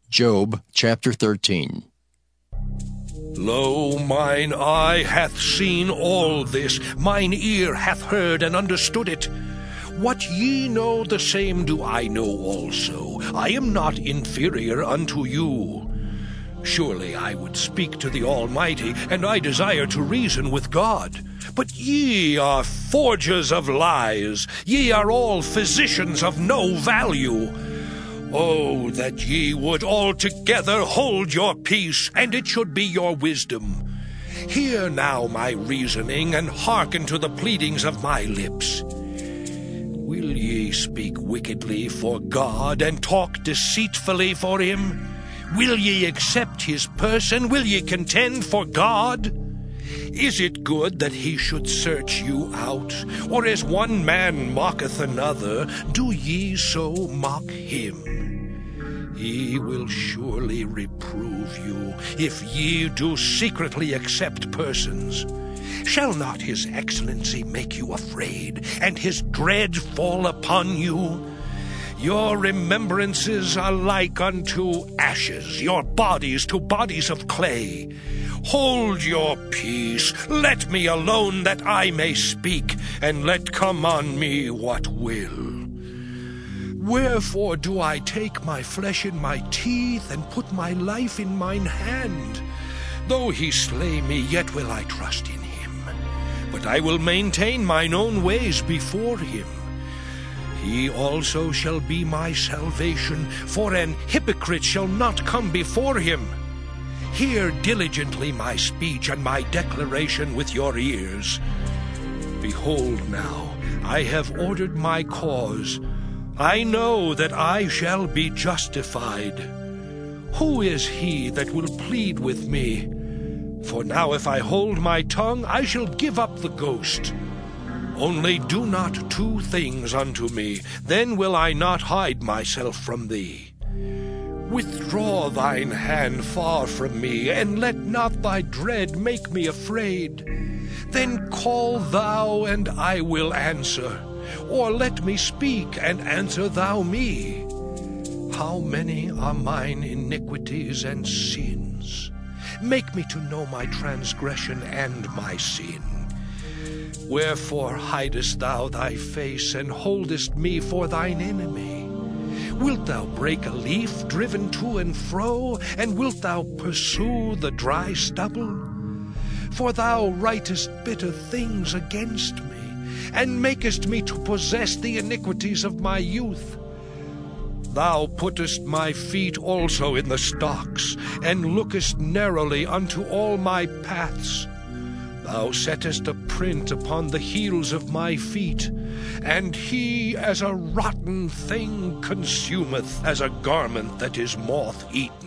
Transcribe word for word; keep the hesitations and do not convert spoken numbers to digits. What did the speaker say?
Job chapter thirteen. Lo, mine eye hath seen all this, mine ear hath heard and understood it. What ye know, the same do I know also. I am not inferior unto you. Surely I would speak to the Almighty, and I desire to reason with God. But ye are forgers of lies, ye are all physicians of no value. Oh, that ye would altogether hold your peace, and it should be your wisdom. Hear now my reasoning, and hearken to the pleadings of my lips. Will ye speak wickedly for God, and talk deceitfully for him? Will ye accept his person? Will ye contend for God? Is it good that he should search you out? Or as one man mocketh another, do ye so mock him? He will surely reprove you, if ye do secretly accept persons. Shall not his excellency make you afraid, and his dread fall upon you? Your remembrances are like unto ashes, your bodies to bodies of clay. Hold your peace, let me alone that I may speak, and let come on me what will. Wherefore do I take my flesh in my teeth, and put my life in mine hand? Though he slay me, yet will I trust in him. But I will maintain mine own ways before him. He also shall be my salvation, for an hypocrite shall not come before him. Hear diligently my speech and my declaration with your ears. Behold now, I have ordered my cause. I know that I shall be justified. Who is he that will plead with me? For now if I hold my tongue, I shall give up the ghost. Only do not two things unto me, then will I not hide myself from thee. Withdraw thine hand far from me, and let not thy dread make me afraid. Then call thou, and I will answer, or let me speak, and answer thou me. How many are mine iniquities and sins? Make me to know my transgression and my sin. Wherefore hidest thou thy face, and holdest me for thine enemy? Wilt thou break a leaf driven to and fro, and wilt thou pursue the dry stubble? For thou writest bitter things against me, and makest me to possess the iniquities of my youth. Thou puttest my feet also in the stocks, and lookest narrowly unto all my paths. Thou settest a print upon the heels of my feet, and he as a rotten thing consumeth, as a garment that is moth-eaten.